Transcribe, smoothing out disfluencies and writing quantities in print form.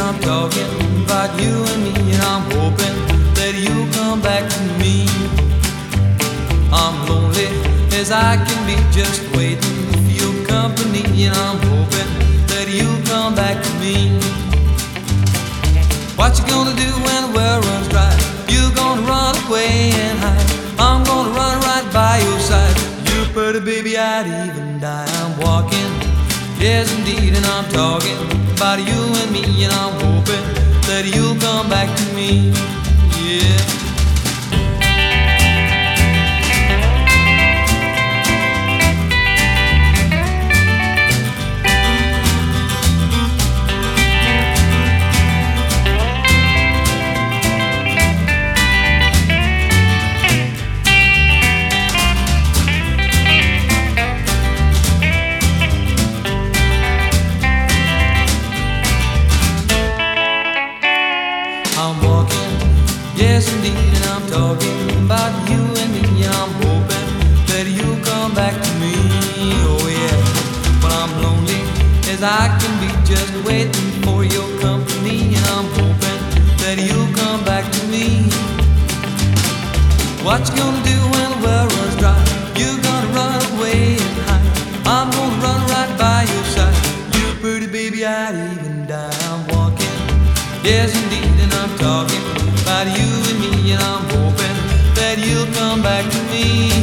I'm talking about you and me, and I'm hoping that you'll come back to me. I'm lonely as I can be, just waiting for your company, and I'm hoping that you'll come back to me. What you gonna do when the well runs dry? You gonna run away and hide? I'm gonna run right by your side. You pretty baby, I'd even die. I'm walking, yes indeed, and I'm talking about you and me, and I'm hoping that you'll come back to me. Yeah. I'm walking, yes indeed, and I'm talking about you and me, and I'm hoping that you'll come back to me. Oh yeah, but I'm lonely as I can be, just waiting for your company, and I'm hoping that you'll come back to me. What you gonna do when the well runs dry? You gonna run away and hide? I'm gonna run right by your side. You pretty baby, I'd even die. I'm walking, yes indeed, and I'm talking about you and me, and I'm hoping that you'll come back to me.